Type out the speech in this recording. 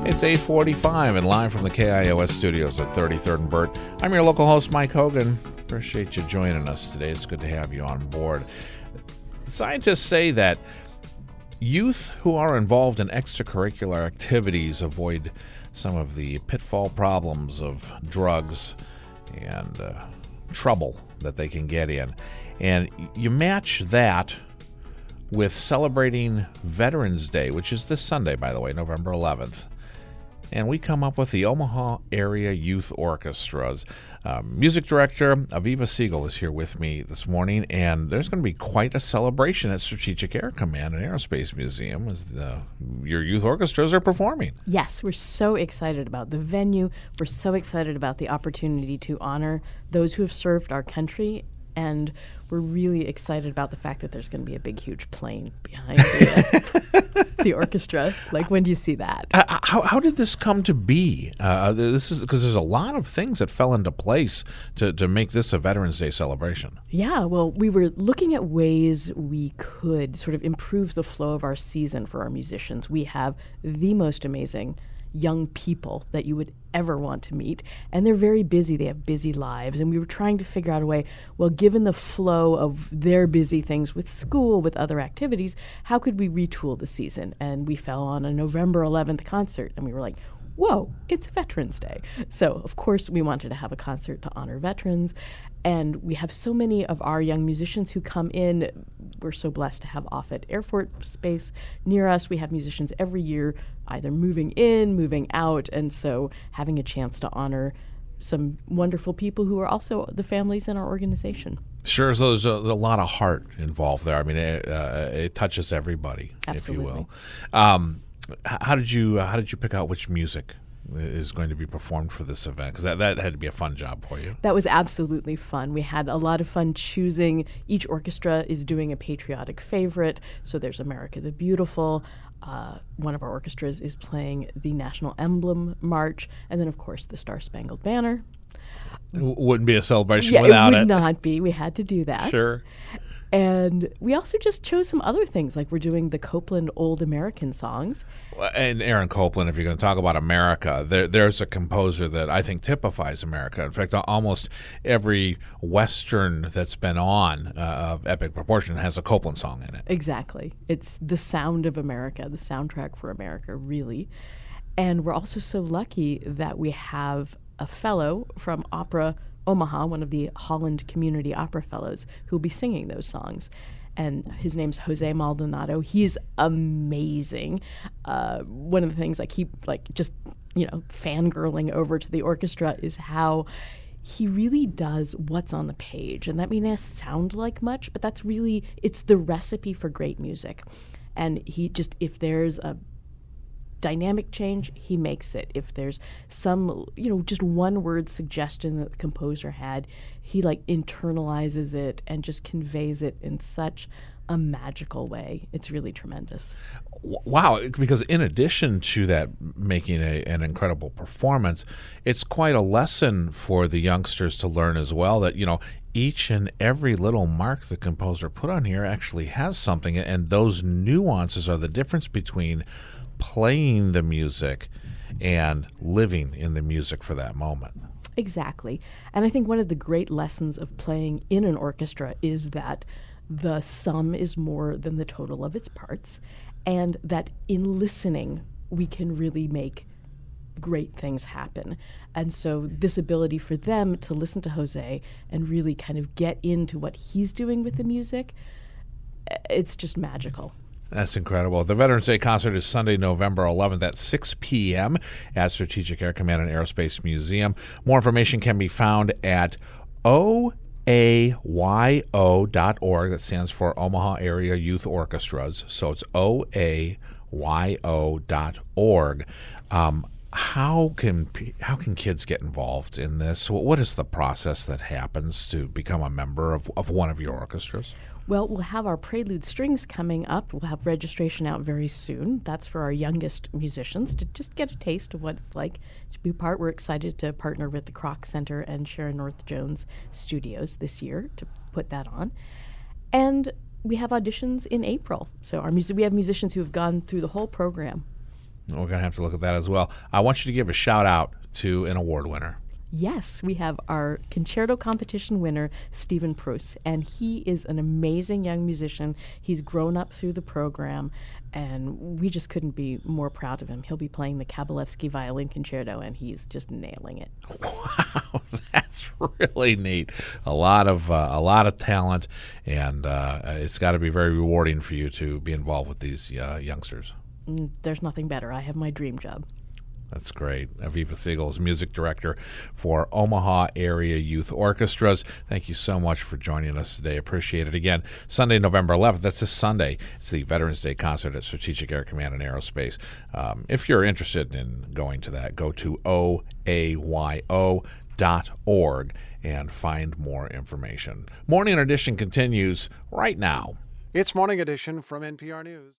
It's 8:45 and live from the KIOS studios at 33rd and Burt. I'm your local host, Mike Hogan. Appreciate you joining us today. It's good to have you on board. Scientists say that youth who are involved in extracurricular activities avoid some of the pitfall problems of drugs and trouble that they can get in. And you match that with celebrating Veterans Day, which is this Sunday, by the way, November 11th. And we come up with the Omaha Area Youth Orchestras. Music director Aviva Siegel is here with me this morning, and there's going to be quite a celebration at Strategic Air Command and Aerospace Museum as your youth orchestras are performing. Yes, we're so excited about the venue. We're so excited about the opportunity to honor those who have served our country, and we're really excited about the fact that there's going to be a big, huge plane behind the orchestra. Like, when do you see that? How did this come to be? This is because there's a lot of things that fell into place to make this a Veterans Day celebration. Yeah, well, we were looking at ways we could sort of improve the flow of our season for our musicians. We have the most amazing young people that you would ever want to meet, and they're very busy. They have busy lives, and we were trying to figure out a way, well, given the flow of their busy things with school, with other activities, how could we retool the season? And we fell on a November 11th concert, and we were like, whoa, it's Veterans Day. So, of course, we wanted to have a concert to honor veterans. And we have so many of our young musicians who come in. We're so blessed to have Offutt Air Force Base near us. We have musicians every year either moving in, moving out, and so having a chance to honor some wonderful people who are also the families in our organization. Sure, so there's a lot of heart involved there. I mean, it touches everybody, Absolutely. if you will. How did you pick out which music is going to be performed for this event? Because that had to be a fun job for you. That was absolutely fun. We had a lot of fun choosing. Each orchestra is doing a patriotic favorite. So there's America the Beautiful. One of our orchestras is playing the National Emblem March. And then, of course, the Star-Spangled Banner. Wouldn't be a celebration without it. It would not be. We had to do that. Sure. And we also just chose some other things, like we're doing the Copeland Old American songs. And Aaron Copland, if you're going to talk about America, there's a composer that I think typifies America. In fact, almost every Western that's been on of epic proportion has a Copland song in it. Exactly. It's the sound of America, the soundtrack for America, really. And we're also so lucky that we have a fellow from Opera Omaha, one of the Holland Community Opera Fellows, who will be singing those songs. And his name's Jose Maldonado. He's amazing. One of the things I keep fangirling over to the orchestra is how he really does what's on the page. And that may not sound like much, but it's the recipe for great music. And if there's a dynamic change, he makes it. If there's some, just one word suggestion that the composer had, he internalizes it and just conveys it in such a magical way. It's really tremendous. Wow, because in addition to that making an incredible performance, it's quite a lesson for the youngsters to learn as well that, each and every little mark the composer put on here actually has something, and those nuances are the difference between playing the music and living in the music for that moment. Exactly. And I think one of the great lessons of playing in an orchestra is that the sum is more than the total of its parts, and that in listening, we can really make great things happen. And so this ability for them to listen to Jose and really kind of get into what he's doing with the music, it's just magical. That's incredible. The Veterans Day concert is Sunday, November 11th at 6 p.m. at Strategic Air Command and Aerospace Museum. More information can be found at oayo.org. That stands for Omaha Area Youth Orchestras. So it's oayo.org. How can kids get involved in this? What is the process that happens to become a member of one of your orchestras? Well, we'll have our Prelude Strings coming up. We'll have registration out very soon. That's for our youngest musicians to just get a taste of what it's like to be part. We're excited to partner with the Kroc Center and Sharon North Jones Studios this year to put that on. And we have auditions in April. So we have musicians who have gone through the whole program. We're going to have to look at that as well. I want you to give a shout out to an award winner. Yes, we have our concerto competition winner, Stephen Pruss, and he is an amazing young musician. He's grown up through the program, and we just couldn't be more proud of him. He'll be playing the Kabalevsky Violin Concerto, and he's just nailing it. Wow, that's really neat. A lot of talent, and it's got to be very rewarding for you to be involved with these youngsters. There's nothing better. I have my dream job. That's great. Aviva Siegel is music director for Omaha Area Youth Orchestras. Thank you so much for joining us today. Appreciate it. Again, Sunday, November 11th. That's this Sunday. It's the Veterans Day concert at Strategic Air Command and Aerospace. If you're interested in going to that, go to oayo.org and find more information. Morning Edition continues right now. It's Morning Edition from NPR News.